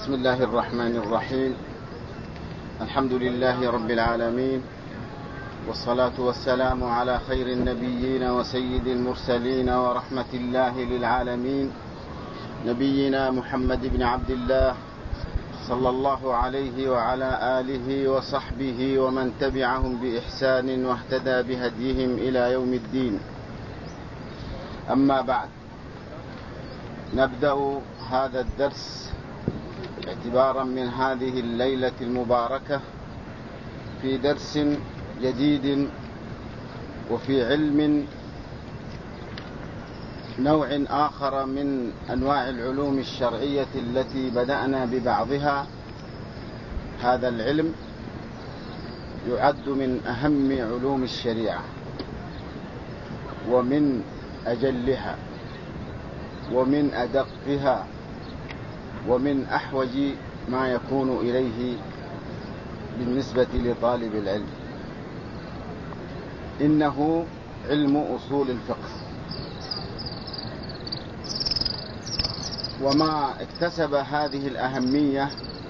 بسم الله الرحمن الرحيم. الحمد لله رب العالمين، والصلاة والسلام على خير النبيين وسيد المرسلين ورحمة الله للعالمين، نبينا محمد بن عبد الله صلى الله عليه وعلى آله وصحبه ومن تبعهم بإحسان واهتدى بهديهم إلى يوم الدين. أما بعد، نبدأ هذا الدرس اعتبارا من هذه الليلة المباركة في درس جديد وفي علم نوع آخر من أنواع العلوم الشرعية التي بدأنا ببعضها. هذا العلم يعد من أهم علوم الشريعة ومن أجلها ومن أدقها ومن أحوج ما يكون إليه بالنسبة لطالب العلم. إنه علم أصول الفقه، وما اكتسب هذه الأهمية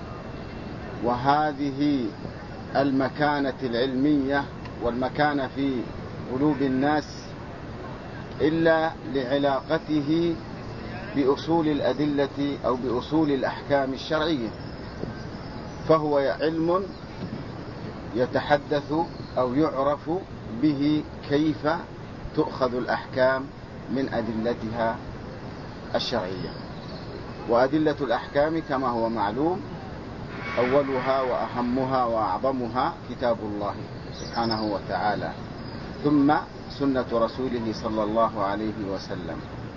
وهذه المكانة العلمية والمكانة في قلوب الناس إلا لعلاقته بأصول الأدلة أو بأصول الأحكام الشرعية. فهو علم يتحدث أو يعرف به كيف تؤخذ الأحكام من أدلتها الشرعية. وأدلة الأحكام كما هو معلوم أولها وأهمها وأعظمها كتاب الله سبحانه وتعالى، ثم سنة رسوله صلى الله عليه وسلم.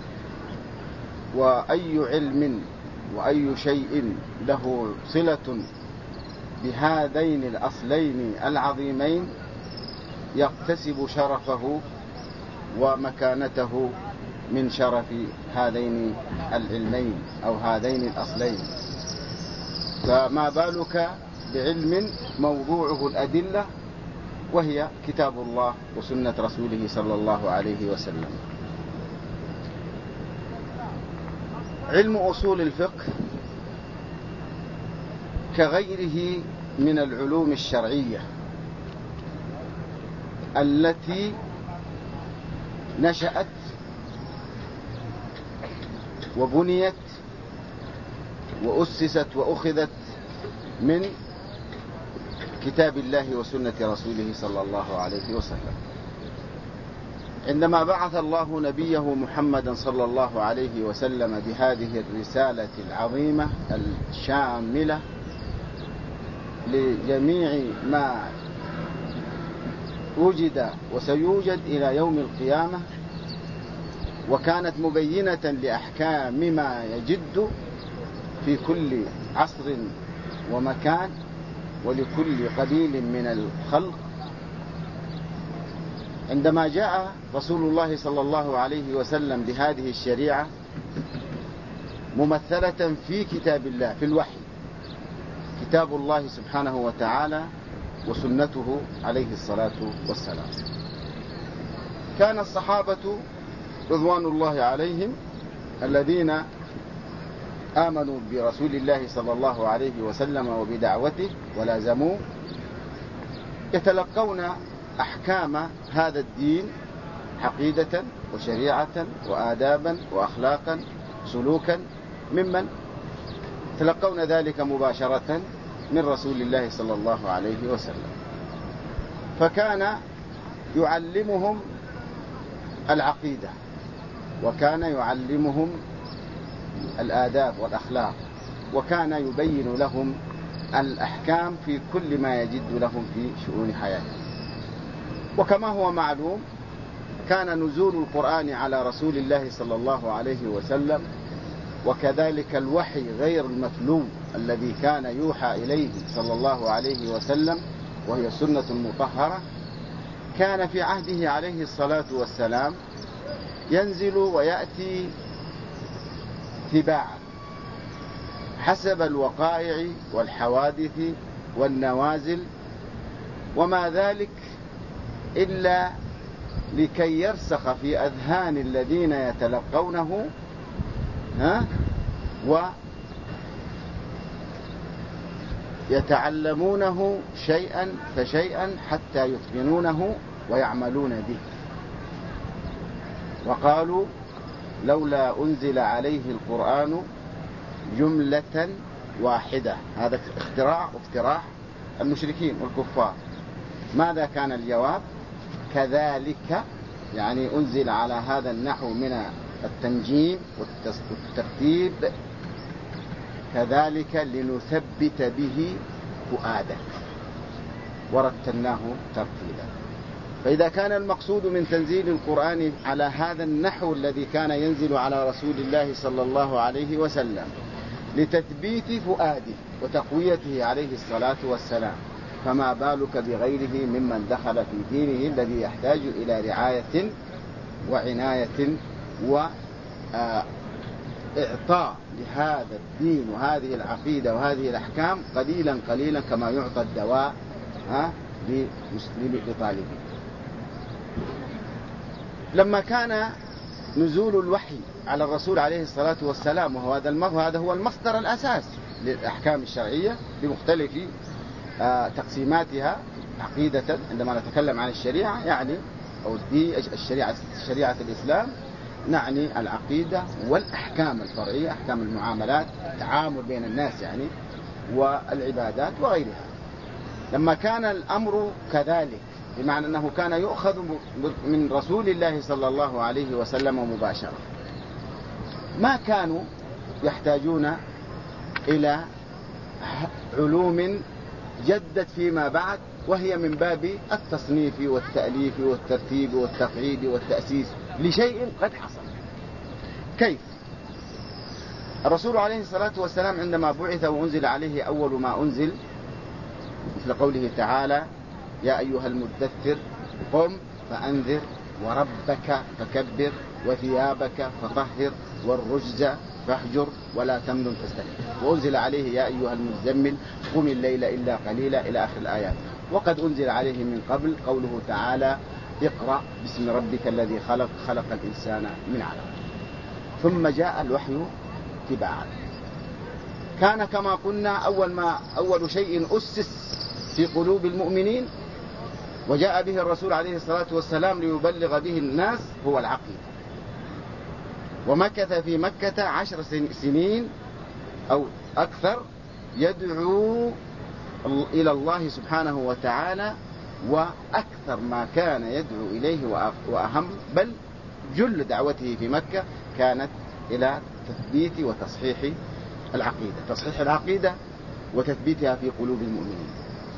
وأي علم وأي شيء له صلة بهذين الأصلين العظيمين يكتسب شرفه ومكانته من شرف هذين العلمين أو هذين الأصلين. فما بالك بعلم موضوعه الأدلة وهي كتاب الله وسنة رسوله صلى الله عليه وسلم. علم أصول الفقه كغيره من العلوم الشرعية التي نشأت وبنيت وأسست وأخذت من كتاب الله وسنة رسوله صلى الله عليه وسلم. عندما بعث الله نبيه محمدا صلى الله عليه وسلم بهذه الرسالة العظيمة الشاملة لجميع ما وجد وسيوجد إلى يوم القيامة، وكانت مبينة لأحكام ما يجد في كل عصر ومكان ولكل قبيل من الخلق. عندما جاء رسول الله صلى الله عليه وسلم بهذه الشريعة ممثلة في كتاب الله، في الوحي، كتاب الله سبحانه وتعالى وسنته عليه الصلاة والسلام، كان الصحابة رضوان الله عليهم الذين آمنوا برسول الله صلى الله عليه وسلم وبدعوته ولازموه يتلقون أحكام هذا الدين عقيدة وشريعة وآدابا وأخلاقا سلوكا ممن تلقون ذلك مباشرة من رسول الله صلى الله عليه وسلم. فكان يعلمهم العقيدة، وكان يعلمهم الآداب والأخلاق، وكان يبين لهم الأحكام في كل ما يجد لهم في شؤون حياتهم. وكما هو معلوم كان نزول القرآن على رسول الله صلى الله عليه وسلم، وكذلك الوحي غير المتلو الذي كان يوحى إليه صلى الله عليه وسلم وهي السنة المطهرة، كان في عهده عليه الصلاة والسلام ينزل ويأتي تباعا حسب الوقائع والحوادث والنوازل، وما ذلك إلا لكي يرسخ في أذهان الذين يتلقونه يتعلمونه شيئا فشيئا حتى يتقنونه ويعملون به. وقالوا لولا أنزل عليه القرآن جملة واحدة. هذا اقتراح المشركين والكفار. ماذا كان الجواب؟ كذلك، يعني أنزل على هذا النحو من التنجيم والترتيب، كذلك لنثبت به فؤادك ورتلناه ترتيلا. فإذا كان المقصود من تنزيل القرآن على هذا النحو الذي كان ينزل على رسول الله صلى الله عليه وسلم لتثبيت فؤاده وتقويته عليه الصلاة والسلام، فما بالك بغيره ممن دخل في دينه الذي يحتاج إلى رعاية وعناية وإعطاء لهذا الدين وهذه العقيدة وهذه الأحكام قليلا قليلا كما يعطى الدواء لطالبه. لما كان نزول الوحي على الرسول عليه الصلاة والسلام، وهذا هو المصدر الأساس للأحكام الشرعية بمختلف تقسيماتها عقيدة. عندما نتكلم عن الشريعة يعني أو الدين شريعة الإسلام نعني العقيدة والأحكام الفرعية، أحكام المعاملات، التعامل بين الناس يعني، والعبادات وغيرها. لما كان الأمر كذلك بمعنى أنه كان يؤخذ من رسول الله صلى الله عليه وسلم مباشرة، ما كانوا يحتاجون إلى علوم جدت فيما بعد، وهي من باب التصنيف والتأليف والترتيب والتقعيد والتأسيس لشيء قد حصل. كيف؟ الرسول عليه الصلاة والسلام عندما بعث وأنزل عليه أول ما أنزل مثل قوله تعالى يا أيها المدثر قم فأنذر وربك فكبر وثيابك فطهر والرجز فاهجر ولا تمنن تستكثر، وأنزل عليه يا أيها المزمل قم الليل إلا قليلا إلى آخر الآيات. وقد أنزل عليه من قبل قوله تعالى اقرأ باسم ربك الذي خلق، خلق الإنسان من علق. ثم جاء الوحي تباعا. كان كما قلنا أول شيء أسس في قلوب المؤمنين وجاء به الرسول عليه الصلاة والسلام ليبلغ به الناس هو العقيدة. ومكث في مكة 10 سنين أو أكثر يدعو إلى الله سبحانه وتعالى، وأكثر ما كان يدعو إليه وأهم بل جل دعوته في مكة كانت إلى تثبيت وتصحيح العقيدة، تصحيح العقيدة وتثبيتها في قلوب المؤمنين.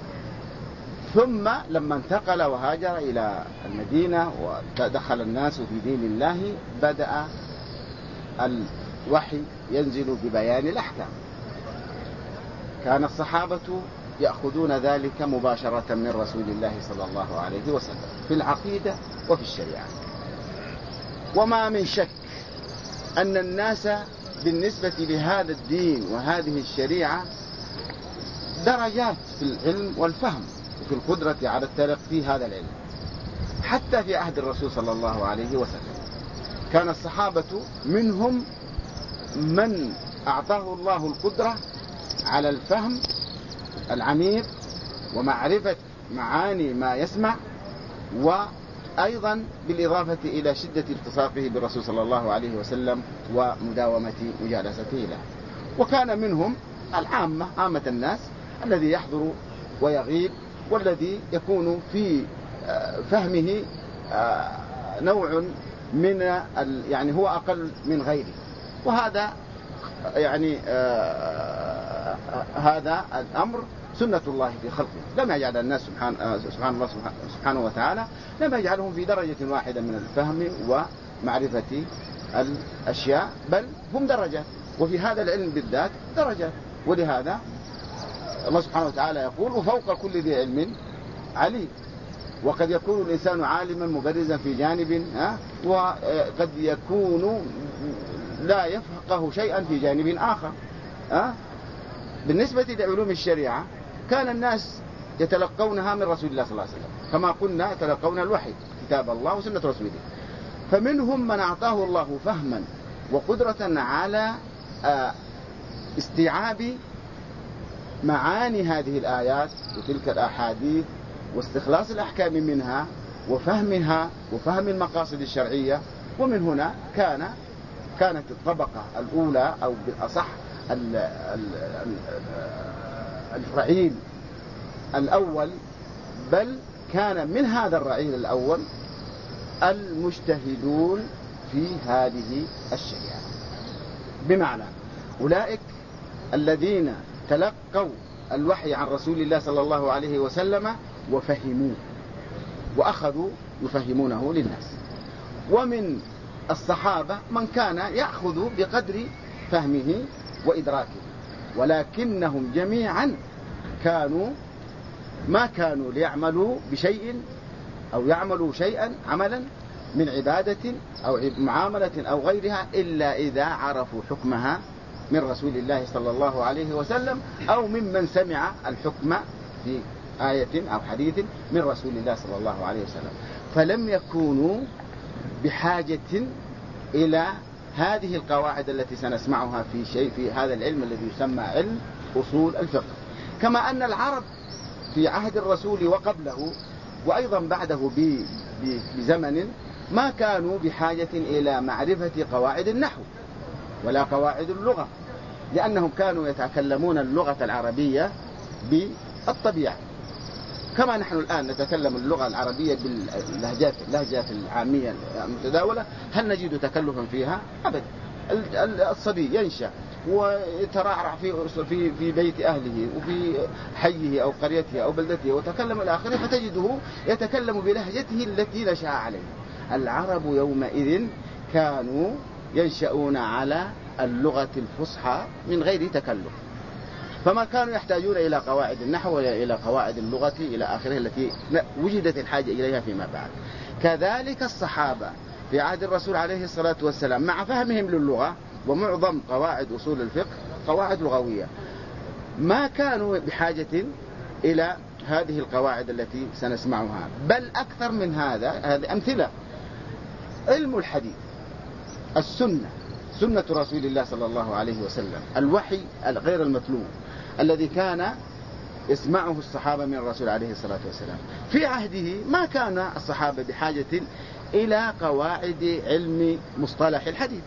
ثم لما انتقل وهاجر إلى المدينة ودخل الناس في دين الله بدأ الوحي ينزل ببيان الأحكام. كان الصحابة يأخذون ذلك مباشرة من رسول الله صلى الله عليه وسلم في العقيدة وفي الشريعة. وما من شك أن الناس بالنسبة لهذا الدين وهذه الشريعة درجات في العلم والفهم وفي القدرة على التلقي هذا العلم. حتى في عهد الرسول صلى الله عليه وسلم كان الصحابة منهم من أعطاه الله القدرة على الفهم العميق ومعرفة معاني ما يسمع، وأيضا بالإضافة إلى شدة التصاقه بالرسول صلى الله عليه وسلم ومداومة مجالسته له. وكان منهم عامة الناس الذي يحضر ويغيب، والذي يكون في فهمه نوع من يعني هو أقل من غيره. وهذا يعني هذا الأمر سنة الله في خلقه. لم يجعل الناس سبحانه وتعالى لم يجعلهم في درجة واحدة من الفهم ومعرفة الأشياء، بل هم درجات، وفي هذا العلم بالذات درجات. ولهذا الله سبحانه وتعالى يقول وفوق كل ذي علم عليم. وقد يكون الإنسان عالما مبرزا في جانب وقد يكون لا يفقه شيئا في جانب آخر. بالنسبة لعلوم الشريعة كان الناس يتلقونها من رسول الله صلى الله عليه وسلم، كما قلنا يتلقون الوحي كتاب الله وسنة رسوله. فمنهم من أعطاه الله فهما وقدرة على استيعاب معاني هذه الآيات وتلك الأحاديث واستخلاص الأحكام منها وفهمها وفهم المقاصد الشرعية. ومن هنا كانت الطبقة الأولى أو بالأصح الرعيل الأول، بل كان من هذا الرعيل الأول المجتهدون في هذه الشريعة، بمعنى أولئك الذين تلقوا الوحي عن رسول الله صلى الله عليه وسلم وفهموه وأخذوا يفهمونه للناس. ومن الصحابة من كان يأخذ بقدر فهمه وإدراكه، ولكنهم جميعا ما كانوا ليعملوا بشيء أو يعملوا شيئا عملا من عبادة أو معاملة أو غيرها إلا إذا عرفوا حكمها من رسول الله صلى الله عليه وسلم أو ممن سمع الحكم في آية أو حديث من رسول الله صلى الله عليه وسلم. فلم يكونوا بحاجة إلى هذه القواعد التي سنسمعها في هذا العلم الذي يسمى علم أصول الفقه. كما أن العرب في عهد الرسول وقبله وأيضا بعده بزمن ما كانوا بحاجة إلى معرفة قواعد النحو ولا قواعد اللغة، لأنهم كانوا يتكلمون اللغة العربية بالطبيعة، كما نحن الآن نتكلم اللغة العربية باللهجات العامية المتداولة. هل نجد تكلفا فيها؟ أبدا. الصبي ينشأ ويترعرع في بيت أهله وفي حيه أو قريته أو بلدته وتكلم إلى آخره، فتجده يتكلم بلهجته التي نشأ عليها. العرب يومئذ كانوا ينشأون على اللغة الفصحى من غير تكلف، فما كانوا يحتاجون إلى قواعد النحو ولا إلى قواعد اللغة إلى آخره التي وجدت الحاجة إليها فيما بعد. كذلك الصحابة في عهد الرسول عليه الصلاة والسلام مع فهمهم للغة، ومعظم قواعد أصول الفقه قواعد لغوية، ما كانوا بحاجة إلى هذه القواعد التي سنسمعها، بل أكثر من هذا. هذه أمثلة: علم الحديث، السنة، سنة رسول الله صلى الله عليه وسلم، الوحي الغير المتلو الذي كان يسمعه الصحابة من الرسول عليه الصلاة والسلام. في عهده ما كان الصحابة بحاجة إلى قواعد علم مصطلح الحديث.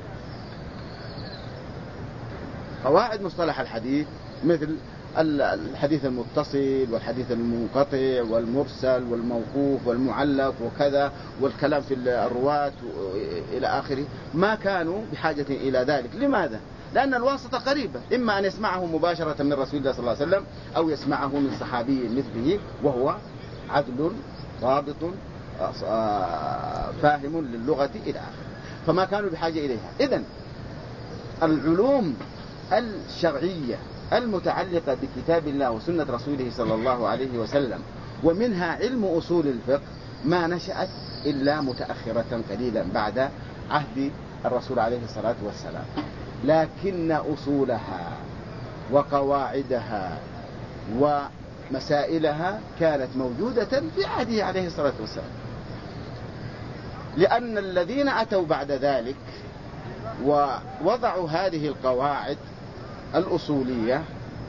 قواعد مصطلح الحديث مثل الحديث المتصل والحديث المنقطع والمرسل والموقوف والمعلق وكذا، والكلام في الرواة إلى آخره، ما كانوا بحاجة إلى ذلك. لماذا؟ لأن الواسطة قريبة، إما أن يسمعه مباشرة من رسول الله صلى الله عليه وسلم أو يسمعه من صحابي مثله وهو عدل ضابط فاهم للغة إلى آخره، فما كانوا بحاجة إليها. إذن العلوم الشرعية المتعلقة بكتاب الله وسنة رسوله صلى الله عليه وسلم ومنها علم أصول الفقه ما نشأت إلا متأخرة قليلا بعد عهد الرسول عليه الصلاة والسلام، لكن أصولها وقواعدها ومسائلها كانت موجودة في عهده عليه الصلاة والسلام، لأن الذين أتوا بعد ذلك ووضعوا هذه القواعد الأصولية.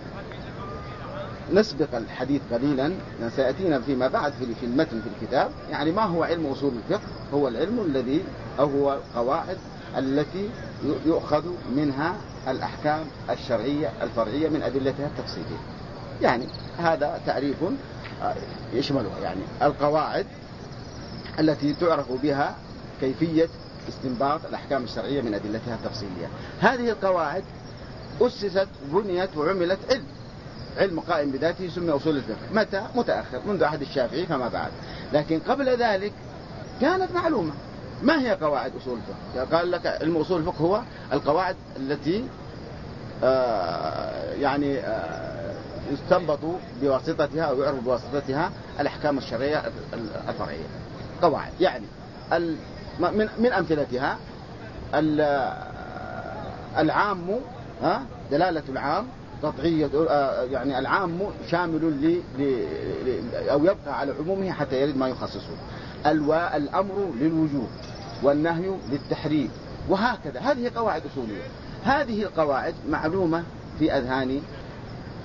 نسبق الحديث قليلا، سيأتينا فيما بعد في المتن في الكتاب. يعني ما هو علم أصول الفقه؟ هو العلم الذي أو هو القواعد التي يؤخذ منها الأحكام الشرعية الفرعية من أدلتها التفصيلية. يعني هذا تعريف يشملها، يعني القواعد التي تعرف بها كيفية استنباط الأحكام الشرعية من أدلتها التفصيلية. هذه القواعد أسست بنيت وعملت علم قائم بذاته سمي أصول الفقه. متى؟ متأخر، منذ عهد الشافعي فما بعد. لكن قبل ذلك كانت معلومة. ما هي قواعد أصول الفقه؟ قال لك علم أصول الفقه هو القواعد التي يستنبط بواسطتها أو يعرف بواسطتها الأحكام الشرعية الفرعية. قواعد يعني من أمثلتها العام، دلالة العام قطعية، يعني العام شامل أو يبقى على عمومه حتى يرد ما يخصصه. الأمر للوجوب والنهي للتحريم، وهكذا. هذه قواعد أصولية. هذه القواعد معلومة في أذهان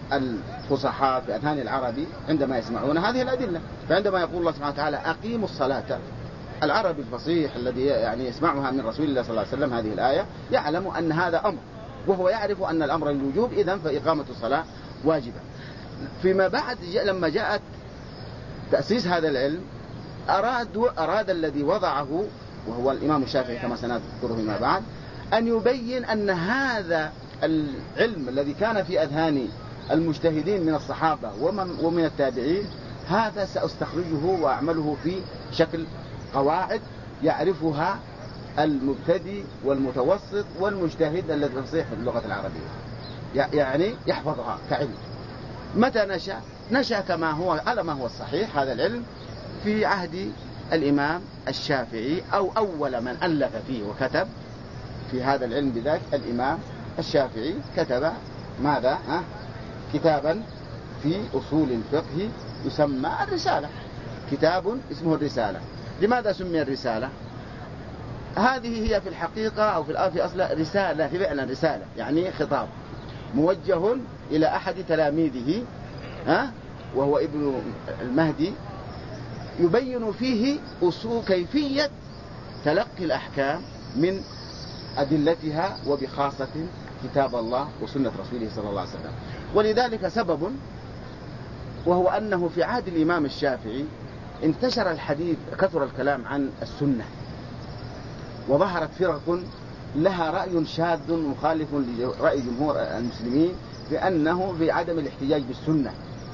الفصحاء في أذهان العربي عندما يسمعون هذه الأدلة. فعندما يقول الله سبحانه وتعالى أقيموا الصلاة، العربي الفصيح الذي يعني يسمعها من رسول الله صلى الله عليه وسلم هذه الآية يعلم أن هذا أمر، وهو يعرف أن الأمر للوجوب، إذن فإقامة الصلاة واجبة. فيما بعد لما جاءت تأسيس هذا العلم أراد الذي وضعه وهو الإمام الشافعي كما سنذكره فيما بعد أن يبين أن هذا العلم الذي كان في أذهان المجتهدين من الصحابة ومن التابعين هذا سأستخرجه وأعمله في شكل قواعد يعرفها المبتدئ والمتوسط والمجتهد الذي يصيح باللغة العربية، يعني يحفظها كعلم. متى نشأ كما هو على ما هو الصحيح هذا العلم في عهد الإمام الشافعي، أو أول من ألف فيه وكتب في هذا العلم بذاك الإمام الشافعي. كتب ماذا؟ كتابا في أصول الفقه يسمى الرسالة، كتاب اسمه الرسالة. لماذا سمي الرسالة؟ هذه هي في الحقيقة أو في أصل رسالة، فعلا رسالة يعني خطاب موجه إلى أحد تلاميذه وهو ابن المهدي، يبين فيه أصول كيفية تلقي الأحكام من أدلتها، وبخاصة كتاب الله وسنة رسوله صلى الله عليه وسلم. ولذلك سبب، وهو أنه في عهد الإمام الشافعي انتشر الحديث، كثر الكلام عن السنة، وظهرت فرق لها رأي شاذ مخالف لرأي جمهور المسلمين بأنه بعدم الاحتجاج بالسنة،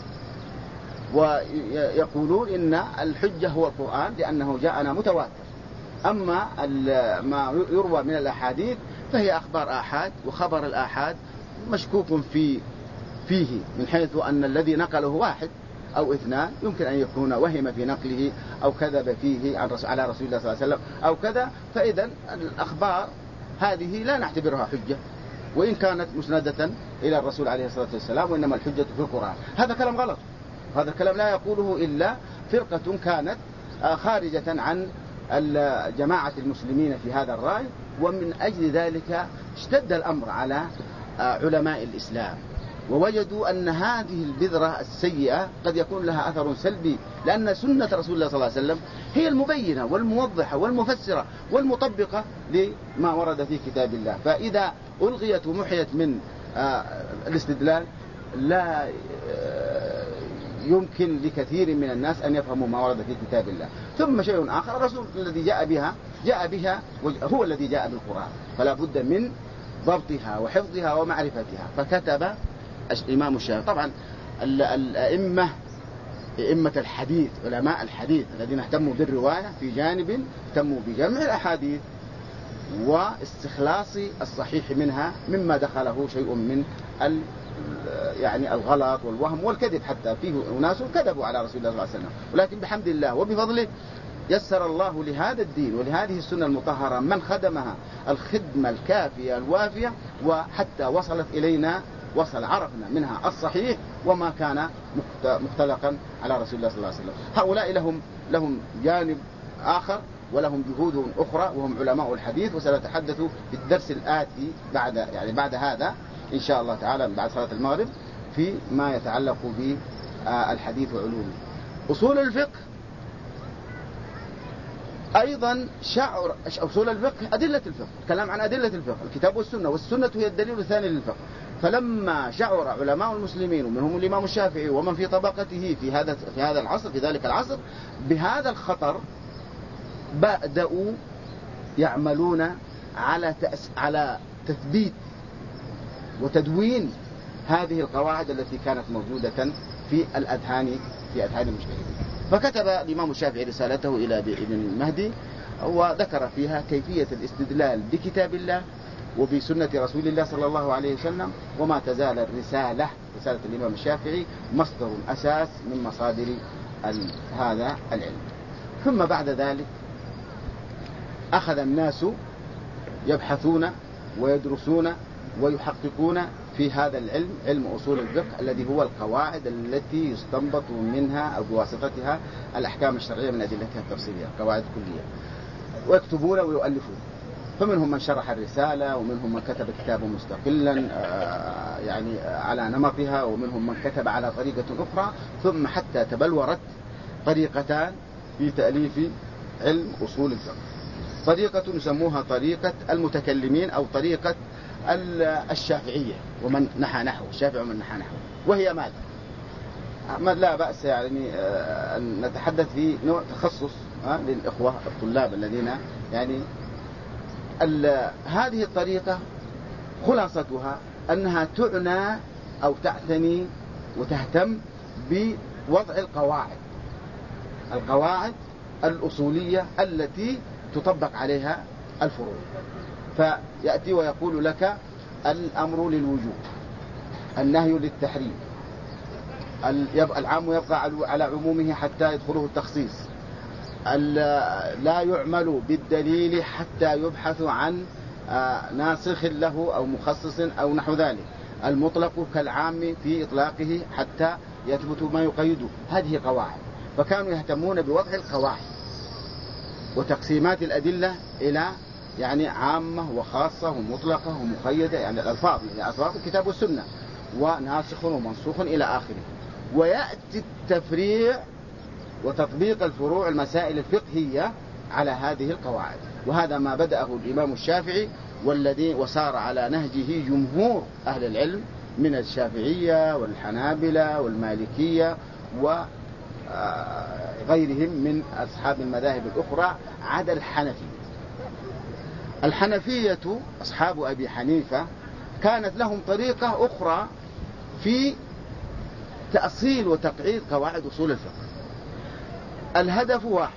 ويقولون إن الحجة هو القرآن لأنه جاءنا متواتر. أما ما يروى من الأحاديث فهي أخبار آحاد، وخبر الآحاد مشكوك فيه من حيث أن الذي نقله واحد أو اثنان، يمكن أن يكون وهم في نقله أو كذب فيه على رسول الله صلى الله عليه وسلم أو كذا. فإذا الأخبار هذه لا نعتبرها حجة وإن كانت مسندة إلى الرسول عليه الصلاة والسلام، وإنما الحجة في القرآن. هذا كلام غلط، هذا الكلام لا يقوله إلا فرقة كانت خارجة عن جماعة المسلمين في هذا الرأي. ومن أجل ذلك اشتد الأمر على علماء الإسلام، ووجدوا أن هذه البذرة السيئة قد يكون لها أثر سلبي، لأن سنة رسول الله صلى الله عليه وسلم هي المبينة والموضحة والمفسرة والمطبقة لما ورد في كتاب الله. فإذا ألغيت ومحيت من الاستدلال لا يمكن لكثير من الناس أن يفهموا ما ورد في كتاب الله. ثم شيء آخر، الرسول الذي جاء بها هو الذي جاء بالقرآن، فلا بد من ضبطها وحفظها ومعرفتها. فكتب الإمام الشافعي. طبعا أئمة الحديث، علماء الحديث الذين اهتموا بالرواية في جانب اهتموا بجمع الأحاديث واستخلاص الصحيح منها مما دخله شيء من يعني الغلط والوهم والكذب. حتى فيه أناس كذبوا على رسول الله صلى الله عليه وسلم، ولكن بحمد الله وبفضله يسر الله لهذا الدين ولهذه السنة المطهرة من خدمها الخدمة الكافية الوافية، وحتى وصلت إلينا عرفنا منها الصحيح وما كان مختلقا على رسول الله صلى الله عليه وسلم. هؤلاء لهم جانب آخر ولهم جهود أخرى، وهم علماء الحديث، وسنتحدث في الدرس الآتي بعد هذا إن شاء الله تعالى بعد صلاة المغرب في ما يتعلق بالحديث وعلومه. أصول الفقه أيضا أصول الفقه أدلة الفقه، الكلام عن أدلة الفقه، الكتاب والسنة هي الدليل الثاني للفقه. فلما شعر علماء المسلمين ومنهم الإمام الشافعي ومن في طبقته في هذا العصر، في ذلك العصر، بهذا الخطر، بدأوا يعملون على تثبيت وتدوين هذه القواعد التي كانت موجودة في أذهان المجتهدين. فكتب الإمام الشافعي رسالته إلى ابن المهدي، وذكر فيها كيفية الاستدلال بكتاب الله وبسنة رسول الله صلى الله عليه وسلم. وما تزال رسالة الإمام الشافعي مصدر أساس من مصادر هذا العلم. ثم بعد ذلك أخذ الناس يبحثون ويدرسون ويحققون في هذا العلم، علم أصول الفقه، الذي هو القواعد التي يستنبط منها أو بواسطتها الأحكام الشرعية من أدلتها التفصيلية، قواعد كلية، ويكتبون ويؤلفون. فمنهم من شرح الرسالة، ومنهم من كتب كتابا مستقلا يعني على نمطها، ومنهم من كتب على طريقة أخرى، ثم حتى تبلورت طريقتان في تأليف علم أصول الفقه. طريقة يسموها طريقة المتكلمين أو طريقة الشافعية ومن نحى نحو الشافعي ومن نحى نحو، وهي ماذا؟ لا بأس يعني أن نتحدث في نوع تخصص للإخوة الطلاب الذين يعني هذه الطريقة خلاصتها أنها تعنى أو تعتني وتهتم بوضع القواعد الأصولية التي تطبق عليها الفروع. فيأتي ويقول لك الأمر للوجوب، النهي للتحريم، العام يبقى على عمومه حتى يدخله التخصيص، لا يعمل بالدليل حتى يبحث عن ناسخ له أو مخصص أو نحو ذلك، المطلق كالعام في إطلاقه حتى يثبت ما يقيده. هذه قواعد. فكانوا يهتمون بوضع القواعد وتقسيمات الأدلة إلى يعني عامة وخاصة ومطلقة ومقيدة، يعني الألفاظ يعني ألفاظ الكتاب والسنة، وناسخ ومنسوخ إلى آخره. ويأتي التفريع وتطبيق الفروع المسائل الفقهية على هذه القواعد. وهذا ما بدأه الإمام الشافعي، والذي وسار على نهجه جمهور أهل العلم من الشافعية والحنابلة والمالكية وغيرهم من أصحاب المذاهب الأخرى عدا الحنفية أصحاب أبي حنيفة كانت لهم طريقة أخرى في تأصيل وتقعيد قواعد أصول الفقه. الهدف واحد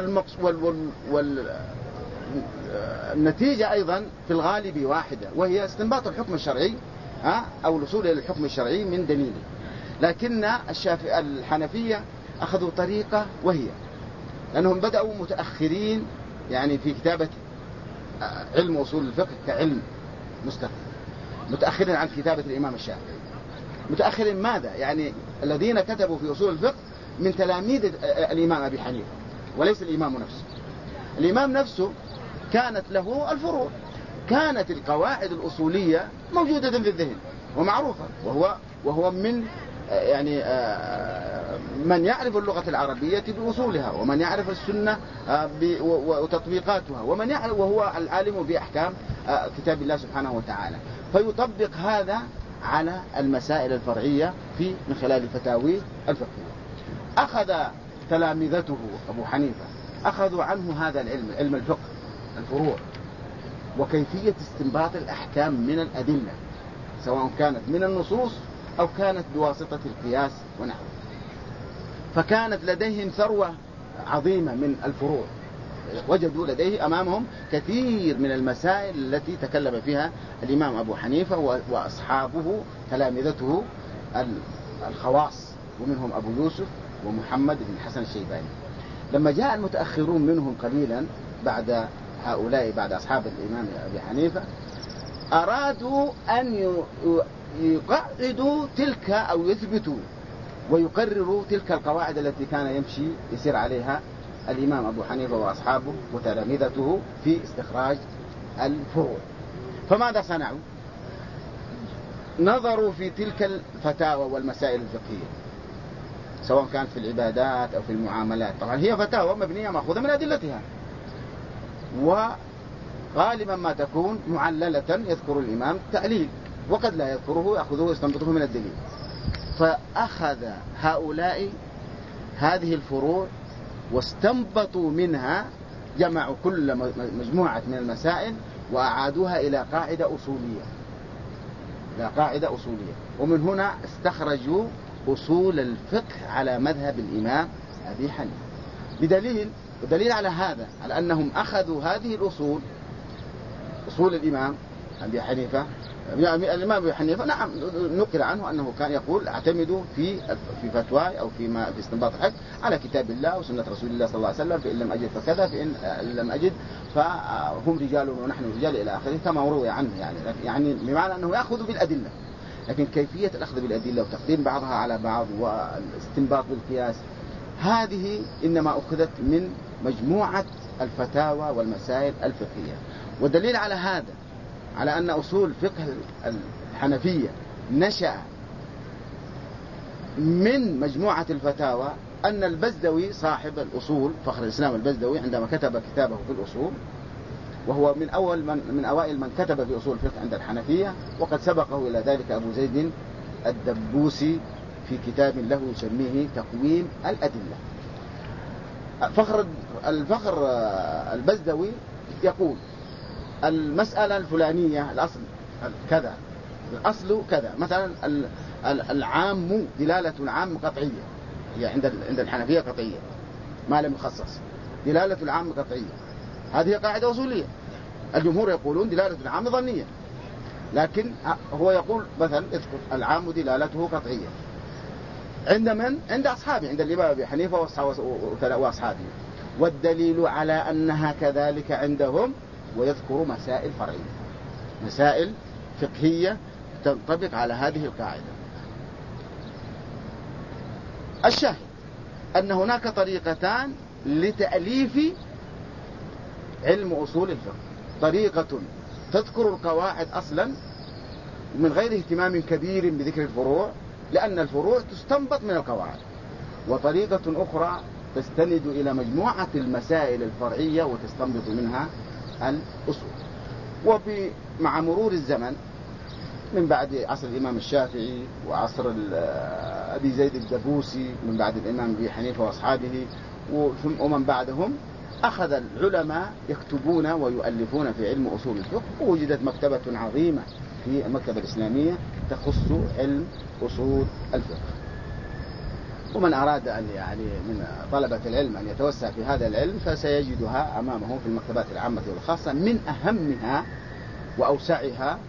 والنتيجة أيضا في الغالب واحدة، وهي استنباط الحكم الشرعي أو الوصول إلى الحكم الشرعي من دليله. لكن الحنفية أخذوا طريقة، وهي لأنهم بدأوا متأخرين يعني في كتابة علم أصول الفقه كعلم مستقل، متأخرين عن كتابة الإمام الشافعي. متأخرين ماذا؟ يعني الذين كتبوا في أصول الفقه من تلاميذ الإمام أبي حنيفة وليس الإمام نفسه. الإمام نفسه كانت له الفروع، كانت القواعد الأصولية موجودة في الذهن ومعروفة، وهو من يعني من يعرف اللغة العربية بأصولها، ومن يعرف السنة وتطبيقاتها، ومن يعرف وهو العالم بأحكام كتاب الله سبحانه وتعالى، فيطبق هذا على المسائل الفرعية من خلال الفتاوي الفقهية. أخذ تلامذته أبو حنيفة أخذوا عنه هذا العلم، علم الفقه، الفروع، وكيفية استنباط الأحكام من الأدلة، سواء كانت من النصوص أو كانت بواسطة القياس ونحوه. فكانت لديهم ثروة عظيمة من الفروع، وجدوا لديه أمامهم كثير من المسائل التي تكلم فيها الإمام أبو حنيفة وأصحابه تلامذته الخواص، ومنهم أبو يوسف ومحمد بن الحسن الشيباني. لما جاء المتأخرون منهم قليلا بعد هؤلاء، بعد أصحاب الإمام أبي حنيفة، أرادوا أن يقعدوا تلك أو يثبتوا ويقرروا تلك القواعد التي كان يسير عليها الإمام أبو حنيفة وأصحابه وتلامذته في استخراج الفروع. فماذا صنعوا؟ نظروا في تلك الفتاوى والمسائل الفقهية، سواء كانت في العبادات أو في المعاملات. طبعا هي فتاوى مبنية مأخوذة من أدلتها، وغالبا ما تكون معللة يذكر الإمام تعليل، وقد لا يذكره، يأخذه ويستنبطه من الدليل. فأخذ هؤلاء هذه الفروع واستنبطوا منها، جمعوا كل مجموعة من المسائل وأعادوها إلى قاعدة أصولية، ومن هنا استخرجوا أصول الفقه على مذهب الإمام أبي حنيفة. بدليل على هذا، على أنهم أخذوا هذه الأصول، أصول الإمام أبي حنيفة. الإمام أبي حنيفة نعم نقل عنه أنه كان يقول اعتمدوا في فتواي أو في استنباط الحق على كتاب الله وسنة رسول الله صلى الله عليه وسلم، فإن لم أجد فكذا، فإن لم أجد فهم رجال ونحن رجال إلى آخره، كما روي عنه. يعني بمعنى أنه يأخذ بالأدلة، لكن كيفية الأخذ بالأدلة وتقديم بعضها على بعض والاستنباط بالقياس، هذه إنما أخذت من مجموعة الفتاوى والمسائل الفقهية. والدليل على هذا، على أن أصول فقه الحنفية نشأ من مجموعة الفتاوى، أن البزدوي صاحب الأصول فخر الإسلام البزدوي عندما كتب كتابه في الأصول، وهو من أوائل من كتب في أصول الفقه عند الحنفية، وقد سبقه إلى ذلك أبو زيد الدبوسي في كتاب له يسميه تقويم الأدلة. الفخر البزدوي يقول المسألة الفلانية الأصل كذا، الأصل كذا، مثلا العام دلالة العام قطعية، هي عند الحنفية قطعية ما لم يخصص، دلالة العام قطعية، هذه قاعدة أصولية. الجمهور يقولون دلالة العام ظنية، لكن هو يقول مثلا اذكر العام دلالته قطعية. عند من؟ عند أصحابه، عند الإمام أبي حنيفة وأصحابه. والدليل على أنها كذلك عندهم، ويذكر مسائل فرعية، مسائل فقهية تنطبق على هذه القاعدة. الشاهد أن هناك طريقتان لتأليف علم أصول الفقه: طريقة تذكر القواعد أصلا من غير اهتمام كبير بذكر الفروع، لأن الفروع تستنبط من القواعد، وطريقة أخرى تستند إلى مجموعة المسائل الفرعية وتستنبط منها الأصول. ومع مرور الزمن من بعد عصر الإمام الشافعي وعصر أبي زيد الدبوسي، من بعد الإمام أبي حنيفة وأصحابه ومن بعدهم، أخذ العلماء يكتبون ويؤلفون في علم أصول الفقه، ووجدت مكتبة عظيمة في المكتبة الإسلامية تخص علم أصول الفقه. ومن أراد أن من طلبة العلم أن يتوسع في هذا العلم فسيجدها أمامه في المكتبات العامة والخاصة، من أهمها وأوسعها،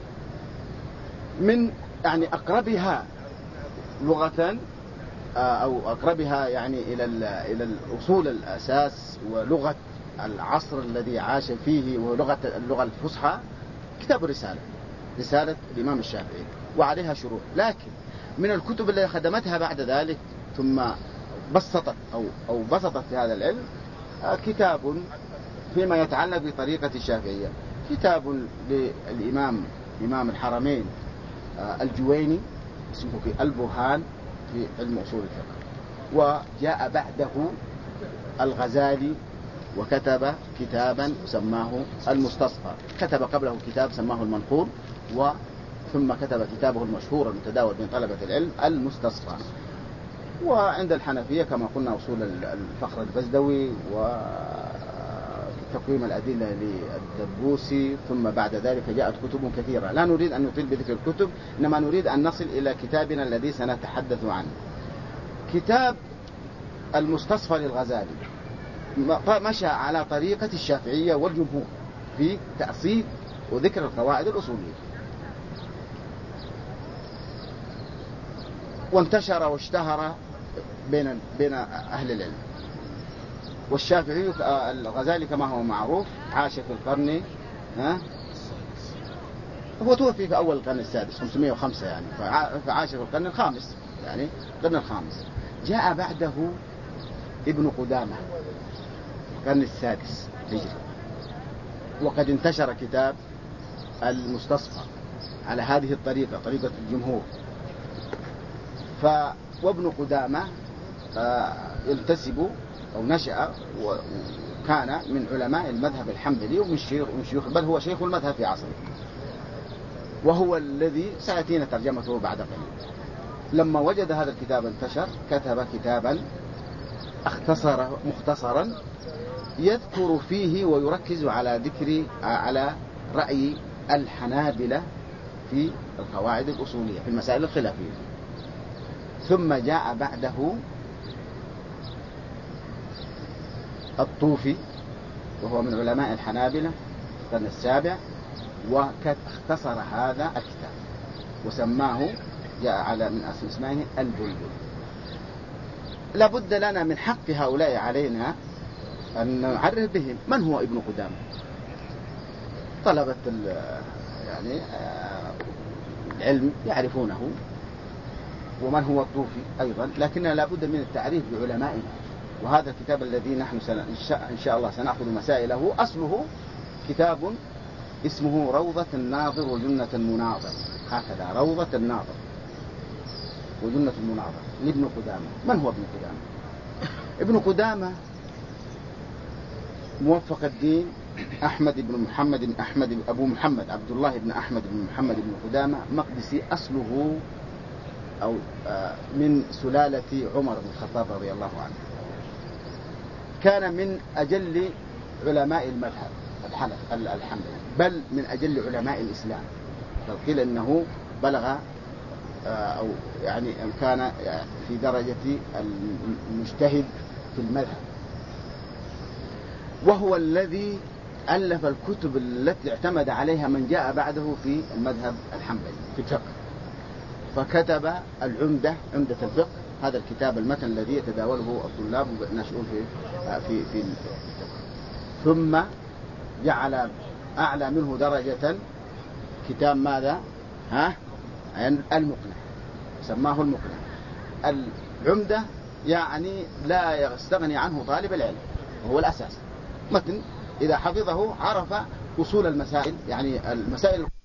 من أقربها لغة أو أقربها إلى الأصول الأساس ولغة العصر الذي عاش فيه ولغة اللغة الفصحى، كتاب رسالة الإمام الشافعي، وعليها شروح. لكن من الكتب التي خدمتها بعد ذلك ثم بسطت أو بسطت في هذا العلم كتاب فيما يتعلق بطريقة الشافعية، كتاب إمام الحرمين الجويني اسمه البرهان في علم أصول الفقه. وجاء بعده الغزالي وكتب كتابا سماه المستصفى، كتب قبله كتاب سماه المنقول، ثم كتب كتابه المشهور المتداول بين طلبة العلم المستصفى. وعند الحنفية كما قلنا أصول الفخر البزدوي وتقويم الأدلة للدبوسي، ثم بعد ذلك جاءت كتب كثيرة. لا نريد أن نطيل بذكر الكتب، إنما نريد أن نصل إلى كتابنا الذي سنتحدث عنه. كتاب المستصفى للغزالي مشى على طريقة الشافعية والجمهور في تأصيل وذكر القواعد الأصولية، وانتشر واشتهر بين أهل العلم. والشافعي الغزالي كما هو معروف عاش في القرن هو توفي في أول القرن السادس 505 فعاش في القرن الخامس القرن الخامس. جاء بعده ابن قدامة القرن السادس هجري، وقد انتشر كتاب المستصفى على هذه الطريقة، طريقة الجمهور. وابن قدامة ينتسب أو نشأ وكان من علماء المذهب الحنبلي ومن شيوخ، بل هو شيخ المذهب في عصره، وهو الذي سيأتينا ترجمته بعد قليل. لما وجد هذا الكتاب انتشر، كتب كتابا مختصرا يذكر فيه ويركز على رأي الحنابلة في القواعد الأصولية في المسائل الخلافية. ثم جاء بعده الطوفي وهو من علماء الحنابلة في القرن السابع، واختصر هذا الكتاب وسماه، جاء على من اسمه البلبل. لابد لنا من حق هؤلاء علينا أن نعرف بهم من هو ابن قدامة. طلبة العلم يعرفونه، ومن هو الطوفي أيضا، لكننا لابد من التعريف بعلمائنا. وهذا الكتاب الذي نحن إن شاء الله سنأخذ مسائله أصله كتاب اسمه روضة الناظر وجنة المناظر، هكذا روضة الناظر وجنة المناظر لابن قدامة. من هو ابن قدامة؟ ابن قدامة موفق الدين أحمد بن محمد أبو محمد عبد الله بن أحمد بن محمد بن قدامة مقدسي، أصله أو من سلالة عمر بن الخطاب رضي الله عنه. كان من أجل علماء المذهب الحنبلي، بل من أجل علماء الإسلام، بل قيل أنه بلغ أو يعني كان في درجة المجتهد في المذهب، وهو الذي ألف الكتب التي اعتمد عليها من جاء بعده في المذهب الحنبلي في الفقه. فكتب العمدة، عمدة الفقه، هذا الكتاب المتن الذي يتداوله الطلاب والناشئون في الفقه. ثم جعل أعلى منه درجة كتاب ماذا؟ المقنع، سماه المقنع. العمدة يعني لا يستغني عنه طالب العلم، وهو الأساس. متن إذا حفظه عرف أصول المسائل، يعني المسائل